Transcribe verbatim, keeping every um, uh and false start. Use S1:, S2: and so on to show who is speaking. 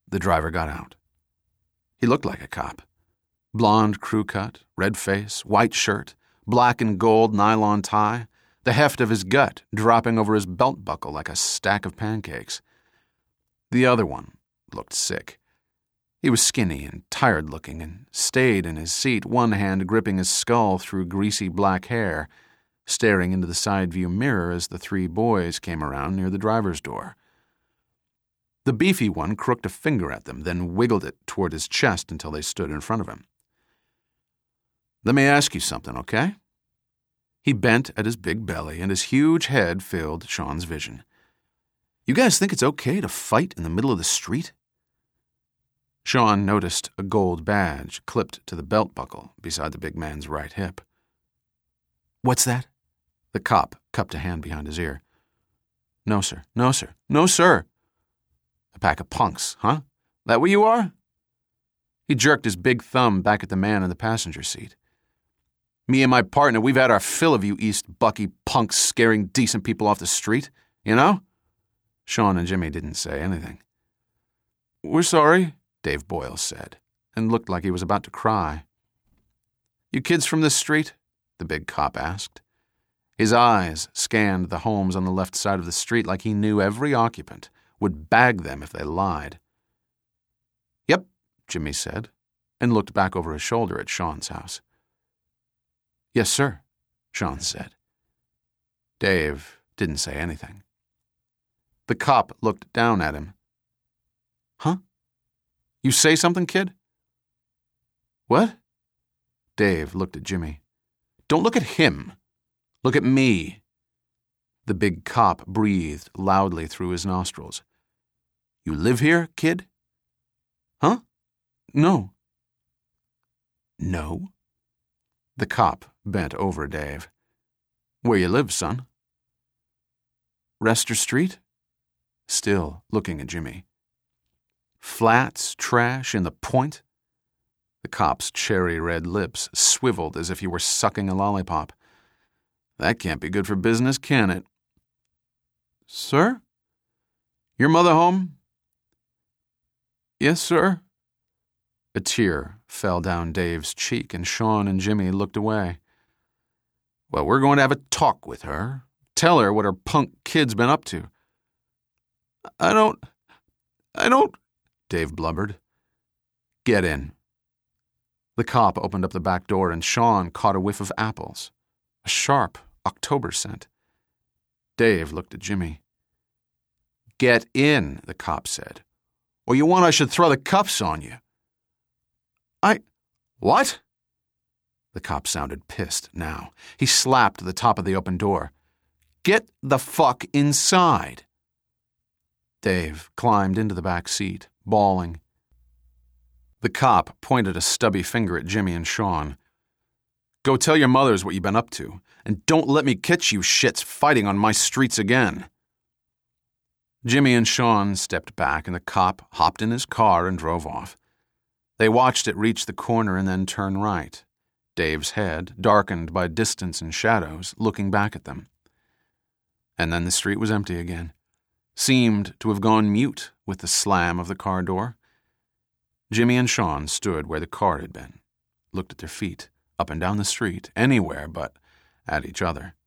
S1: The driver got out. He looked like a cop. Blonde crew cut, red face, white shirt, black and gold nylon tie, the heft of his gut dropping over his belt buckle like a stack of pancakes. The other one looked sick. He was skinny and tired-looking and stayed in his seat, one hand gripping his skull through greasy black hair, staring into the side view mirror as the three boys came around near the driver's door. The beefy one crooked a finger at them, then wiggled it toward his chest until they stood in front of him. "Let me ask you something, okay?" He bent at his big belly, and his huge head filled Sean's vision. "You guys think it's okay to fight in the middle of the street?" Sean noticed a gold badge clipped to the belt buckle beside the big man's right hip. "What's that?" The cop cupped a hand behind his ear. "No, sir. No, sir. No, sir." "A pack of punks, huh? That what you are?" He jerked his big thumb back at the man in the passenger seat. "Me and my partner, we've had our fill of you East Bucky punks scaring decent people off the street, you know?" Sean and Jimmy didn't say anything. "We're sorry," Dave Boyle said, and looked like he was about to cry. "You kids from this street?" the big cop asked. His eyes scanned the homes on the left side of the street like he knew every occupant, would bag them if they lied. "Yep," Jimmy said, and looked back over his shoulder at Sean's house. "Yes, sir," Sean said. Dave didn't say anything. The cop looked down at him. "Huh? You say something, kid?" "What?" Dave looked at Jimmy. "Don't look at him. Look at me." The big cop breathed loudly through his nostrils. "You live here, kid?" "Huh? No." "No?" The cop bent over Dave. "Where you live, son?" "Rester Street?" Still looking at Jimmy. "Flats, trash, in the Point?" The cop's cherry-red lips swiveled as if he were sucking a lollipop. "That can't be good for business, can it?" "Sir? Your mother home?" "Yes, sir." A tear fell down Dave's cheek, and Sean and Jimmy looked away. "Well, we're going to have a talk with her. Tell her what her punk kid's been up to." I don't... I don't... Dave blubbered. "Get in." The cop opened up the back door, and Sean caught a whiff of apples. A sharp October scent. Dave looked at Jimmy. "Get in," the cop said. "Or you want I should throw the cuffs on you?" I... What? The cop sounded pissed now. He slapped the top of the open door. "Get the fuck inside." Dave climbed into the back seat, bawling. The cop pointed a stubby finger at Jimmy and Sean. "Go tell your mothers what you've been up to, and don't let me catch you shits fighting on my streets again." Jimmy and Sean stepped back, and the cop hopped in his car and drove off. They watched it reach the corner and then turn right, Dave's head, darkened by distance and shadows, looking back at them. And then the street was empty again, seemed to have gone mute with the slam of the car door. Jimmy and Sean stood where the car had been, looked at their feet, up and down the street, anywhere but at each other.